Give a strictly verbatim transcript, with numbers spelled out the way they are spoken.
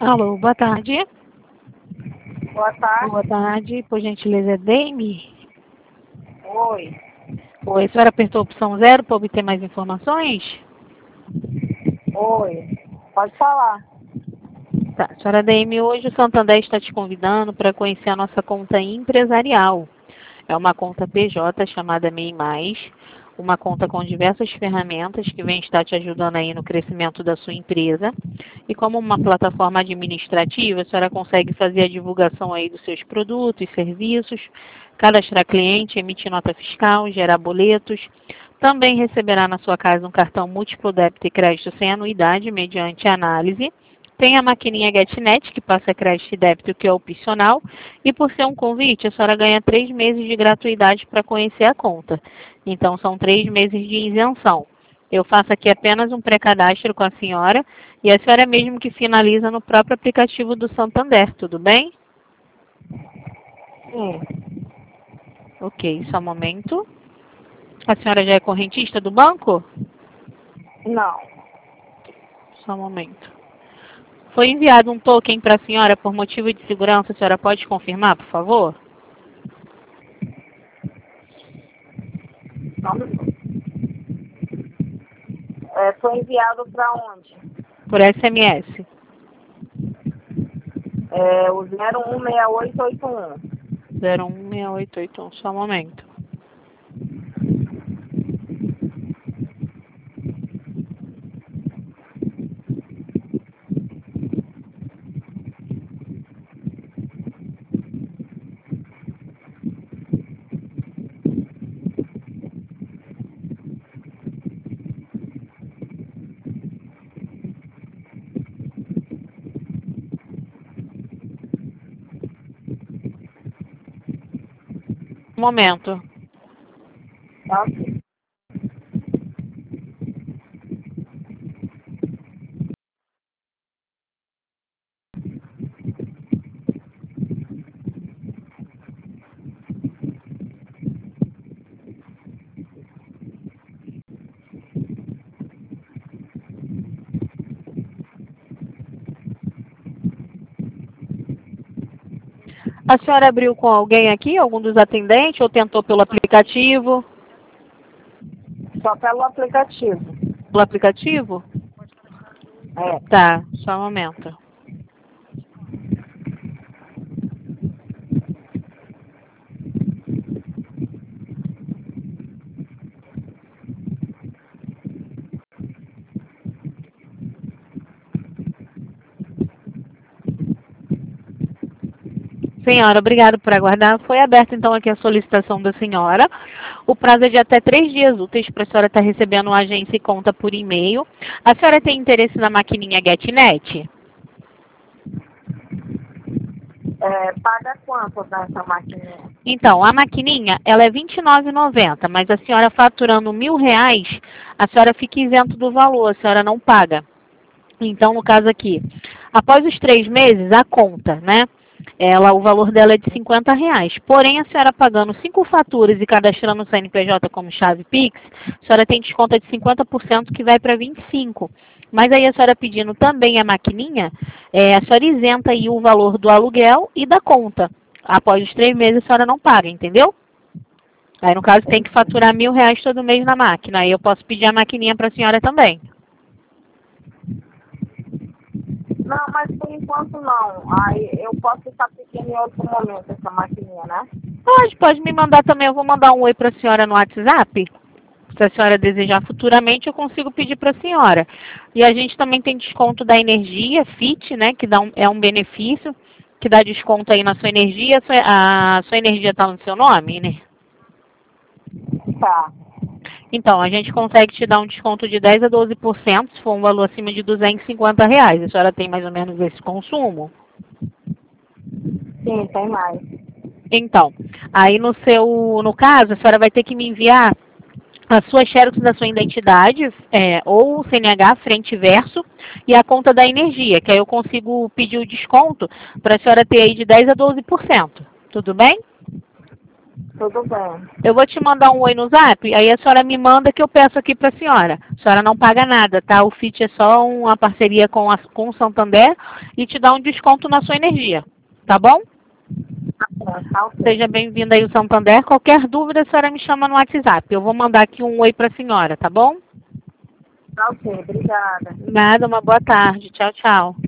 Alô, boa tarde. Boa tarde. Boa tarde, por gentileza, é Deime? Oi. Oi, a senhora apertou a opção zero para obter mais informações? Oi. Pode falar. Tá, senhora Deime, hoje o Santander está te convidando para conhecer a nossa conta empresarial. É uma conta P J chamada MEI Mais, uma conta com diversas ferramentas que vem estar te ajudando aí no crescimento da sua empresa. E como uma plataforma administrativa, a senhora consegue fazer a divulgação aí dos seus produtos e serviços, cadastrar cliente, emitir nota fiscal, gerar boletos. Também receberá na sua casa um cartão múltiplo débito e crédito sem anuidade, mediante análise. Tem a maquininha GetNet, que passa crédito e débito, que é opcional. E por ser um convite, a senhora ganha três meses de gratuidade para conhecer a conta. Então, são três meses de isenção. Eu faço aqui apenas um pré-cadastro com a senhora e a senhora mesmo que finaliza no próprio aplicativo do Santander, tudo bem? Sim. Ok, só um momento. A senhora já é correntista do banco? Não. Só um momento. Foi enviado um token para a senhora por motivo de segurança. A senhora pode confirmar, por favor? É, foi enviado para onde? Por S M S. É, o zero um seis oito oito um. zero um seis oito oito um, só um momento. Um momento. Tá ok. A senhora abriu com alguém aqui, algum dos atendentes, ou tentou pelo aplicativo? Só pelo aplicativo. Pelo aplicativo? É. Tá, só um momento. Senhora, obrigado por aguardar. Foi aberta então aqui a solicitação da senhora. O prazo é de até três dias úteis para a senhora estar recebendo uma agência e conta por e-mail. A senhora tem interesse na maquininha GetNet? É, paga quanto dessa maquininha? Então, a maquininha, ela é vinte e nove reais e noventa centavos, mas a senhora faturando mil reais, a senhora fica isento do valor, a senhora não paga. Então, no caso aqui, após os três meses, a conta, né? Ela, o valor dela é de cinquenta reais. Porém, a senhora pagando cinco faturas e cadastrando o C N P J como chave Pix, a senhora tem desconto de cinquenta por cento que vai para vinte e cinco por cento. Mas aí a senhora pedindo também a maquininha, é, a senhora isenta aí o valor do aluguel e da conta. Após os três meses, a senhora não paga, entendeu? Aí, no caso, tem que faturar mil reais todo mês na máquina. Aí eu posso pedir a maquininha para a senhora também. Não, mas por enquanto não. Aí eu posso estar pedindo em outro momento essa maquininha, né? Pode, pode me mandar também. Eu vou mandar um oi para a senhora no WhatsApp. Se a senhora desejar futuramente, eu consigo pedir para a senhora. E a gente também tem desconto da energia, F I T, né? Que dá um, é um benefício, que dá desconto aí na sua energia. A sua, a sua energia está no seu nome, né? Tá. Então, a gente consegue te dar um desconto de dez a doze por cento, se for um valor acima de duzentos e cinquenta reais. A senhora tem mais ou menos esse consumo? Sim, tem mais. Então, aí no seu, no caso, a senhora vai ter que me enviar a sua xerox da sua identidade, é, ou o C N H, frente e verso, e a conta da energia, que aí eu consigo pedir o desconto para a senhora ter aí de dez a doze por cento. Tudo bem? Tudo bem. Eu vou te mandar um oi no zap, aí a senhora me manda que eu peço aqui para a senhora. A senhora não paga nada, tá? O F I T é só uma parceria com, a, com o Santander e te dá um desconto na sua energia, tá bom? Tá, tá ok. Seja bem-vinda aí o Santander. Qualquer dúvida, a senhora me chama no WhatsApp. Eu vou mandar aqui um oi para a senhora, tá bom? Tá ok, obrigada. Nada, uma boa tarde. Tchau, tchau.